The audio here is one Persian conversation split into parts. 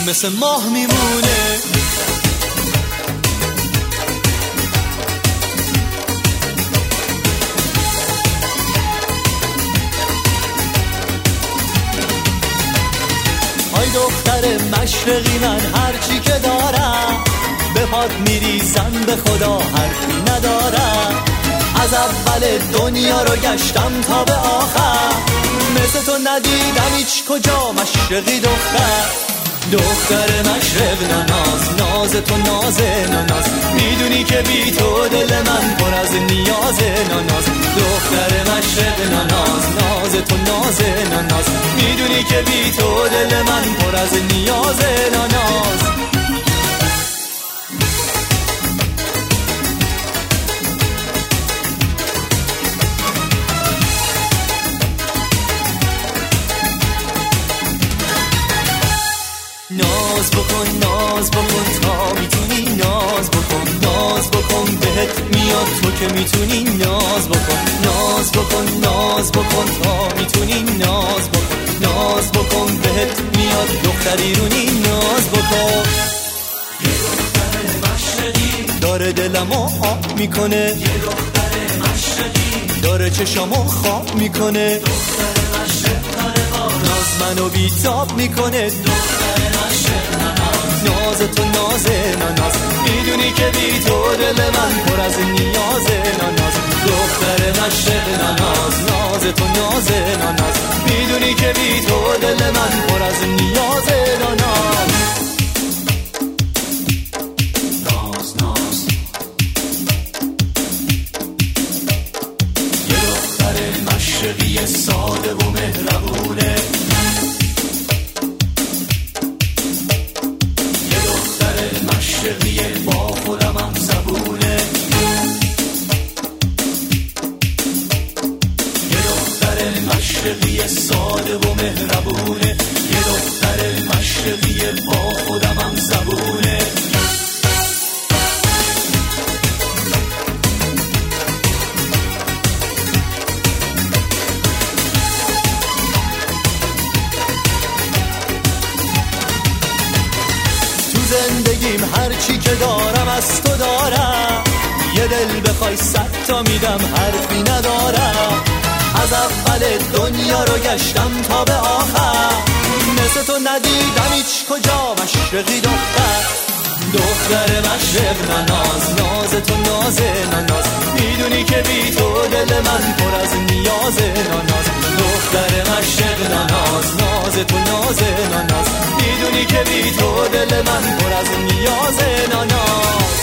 مثل ماه میمونه. ای دختر مشرقی من هرچی که دارم به پات میریزم به خدا حرفی ندارم. از اول دنیا رو گشتم تا به آخر مثل تو ندیدم هیچ کجا مشرقی دختر مشرق ناز، ناز تو ناز ناز، میدونی که بی تو دل من پر از نیاز ناز. دختر مشرق ناز، ناز تو ناز ناز، میدونی که بی تو دل من پر از نیاز ناز. ناز بکن ناز بکن تا میتونی، ناز بکن ناز بکن بهت میاد تو که میتونی. ناز بکن ناز بکن ناز بکن تا میتونی، ناز بکن ناز بکن بهت میاد دختری رونی. ناز بکن. یه دختر مشرقی داره دلمو آب میکنه، یه دختر مشرقی داره چشامو خواب میکنه. دختر مشرق داره با ناز منو بیتاب میکنه. ناز تو ناز ناز، میدونی که بی تو دل من پر از نیاز ناز. دختر مشرق ناز، ناز تو ناز ناز، میدونی که بی تو دل من پر از نیاز ناز. ناز ناز. یه دختر مشرقی ساده و مهربونه، مشرقیه با خودم هم زبونه. یه دختر مشرقیه ساده و مهربونه، یه دختر مشرقیه با خودم هم زبونه. زندگیم هرچی که دارم از تو دارم، یه دل بخوای 100 تا میدم حرفی ندارم. از اول دنیا رو گشتم تا به آخر مثل تو ندیدم هیچ کجا مشرقی دختر مشرق ناز، ناز تو ناز ناز، میدونی که بی تو دل من پر از نیاز ناز. دختر مشرق ناز، ناز تو ناز ناز، میدونی که بی تو دل من پر از نیاز ناز.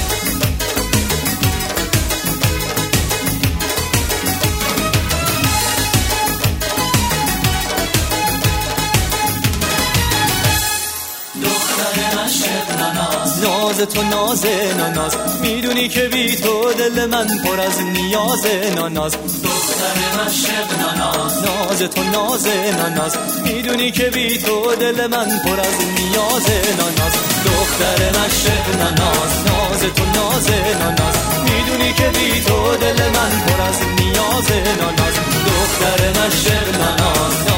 ناز تو ناز ناز، میدونی که بی تو دل من پر از نیاز ناز. دختر مشرق ناز، ناز تو ناز ناز، میدونی که بی تو دل من پر از نیاز ناز. دختر مشرق ناز، ناز تو ناز ناز، میدونی که بی تو دل من پر از نیاز ناز. دختر مشرق ناز.